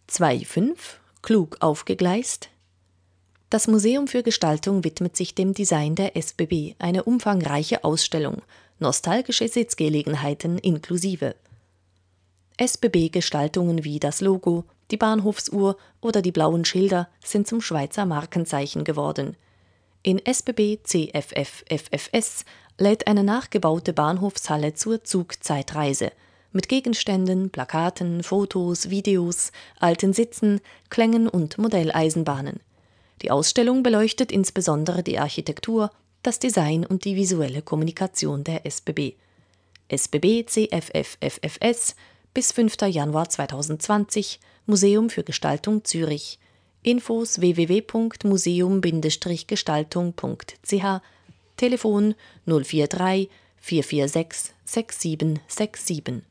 2.5 Klug aufgegleist. Das Museum für Gestaltung widmet sich dem Design der SBB, eine umfangreiche Ausstellung, nostalgische Sitzgelegenheiten inklusive. SBB-Gestaltungen wie das Logo, die Bahnhofsuhr oder die blauen Schilder sind zum Schweizer Markenzeichen geworden. In SBB CFF-FFS lädt eine nachgebaute Bahnhofshalle zur Zugzeitreise mit Gegenständen, Plakaten, Fotos, Videos, alten Sitzen, Klängen und Modelleisenbahnen. Die Ausstellung beleuchtet insbesondere die Architektur, das Design und die visuelle Kommunikation der SBB. SBB CFF-FFS bis 5. Januar 2020, Museum für Gestaltung Zürich. Infos www.museum-gestaltung.ch, Telefon 043 446 6767.